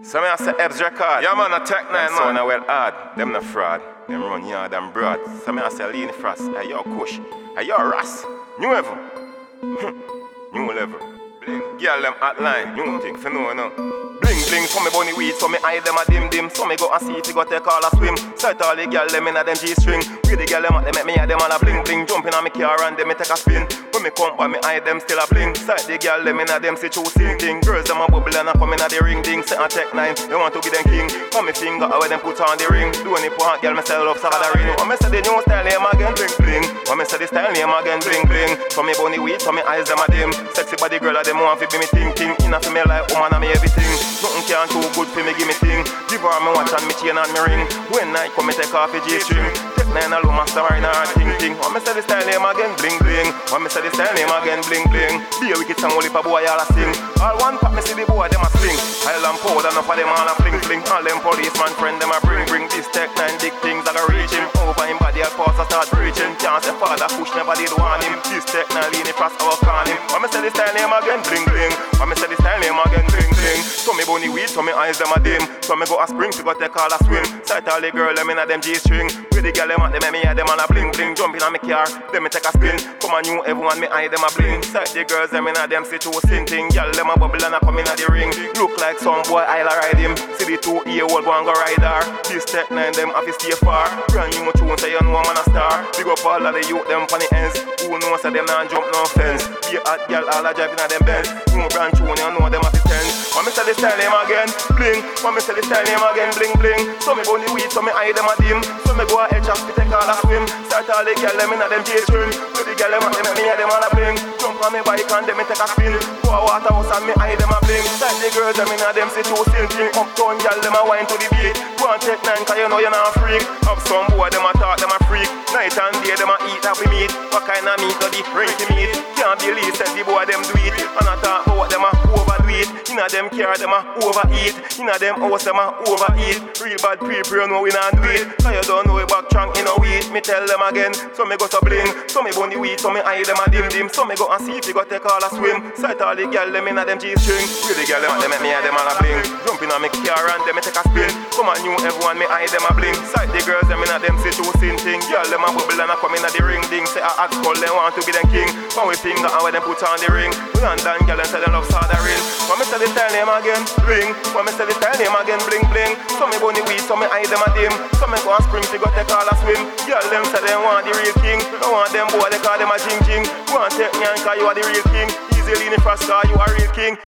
So me I say Ebbs record. Yeah man, a Tech 9 man. So now well hard. Them no fraud. Them run yard and broad. So me I say Lean Frost. Hey yo Kush. Hey yo Ras. New level. New level. Bling. Girl them hotline. New thing. For no. Bling bling. So me bunny weed. So me eye them a dim dim. So me go and see if you go take all a swim. Sight all the girl them in a them G-string. With the girl them at them make me a them all a bling bling. Jumping on me car and them me take a spin. When me come by me eye them still a bling. Sight the girl them in a them see true sing thing. Girls them a bubble and a come in a the ring ding. Set a Tech 9. They want to be them king. Come me finger how them put on the ring. Do any point girl me sell up side the ring. When me say the new style name again bling bling. When me say the style name again bling bling. So me bunny weed. So me eyes them a dim. Sexy body girl a them want to be me thinking. Inna for me like woman and me everything. Nothing can too good for me give me thing. Give her me watch and me chain and me ring. When night come me take off the G-string. Tech 9 a low master in a ting ting. When me say the style name again bling bling. When me say the style name again bling bling. Be a wicked song only for boy all a sing. All one pop me see the boy them a sling. Island powder enough of them all a fling fling. All them policeman friend them a bring this Tech 9 big things that a reach him. Over him body a pass a start preaching. Can't say father push never did want him. This Tech 9 lean it frost our can him. When me say the style name again bling bling. When me say the style name again bling bling. So me bunny weed, so me eyes them a dim. So me go a spring to go take all a swim. Sight all the girl them in a them G-string. With the girl them at them me a them all a bling bling. Jumping on me car, them me take a spin. Come on you everyone me eye them a bling. Sight the girls them in a them see true sin thing. Girl them a bubble and a come in a the ring. Look like some boy I'll ride him. See the 2 year old one go ride her. This Tech 9 them have to stay far. Brand new tune say you know I'm a star. Big up all of the youth them funny ends. Who knows say them not jump no fence. Be a hot girl all a driving a them Benz. New brand tune you know them have to tense. When me say the style name again bling. When me say the style name again bling bling. So me bunny weed so me eye them a dim. So me go a head shop to take all a swim. Start all the girl them in a them G-string. With the girl them at them me a them all a bling. Jump on me bike and them me take a spin. Go a water house and me eye them a bling. Sight the girls them in a them see two silting. Uptown girl them a wine to the beat. Go and take 9 cause you know you're not a freak. Up some boy them a talk them a freak. Night and day them a eat happy meat. What kind of meat or the rinky meat. Can't believe that the boy them do it. And I talk about them a overdo it. Inna them car them a overeat. Inna them house them a overeat. Real bad people you know we not do it. Cause you don't know we back trunk in a weed. Me tell them again. So me go so bling. So me bunny weed. So me eye them a dim dim. So me go and see if you go take all a swim. Sight all the girl them inna them G-string. With the girl them at them me a them all a bling. Jumping on me car and them me take a spin. Come on you everyone me eye them a bling. Sight the girls them inna them see two sin thing. Girl them a bubble and a come inna the ring ding. Say a hot skull them want to be them king. When we finger and when them put on the ring. We and Dan girl and say them love soldering. When me say the style name again bling. When me say the style name again bling bling. So me bunny weed so me eye them a dim. So me go and spring to go take all a swim. Girl them say them want the real king. Don't want them boy they call them a jing jing. Go and take me and cause you are the real king. Easy Lean Frost cause you are real king.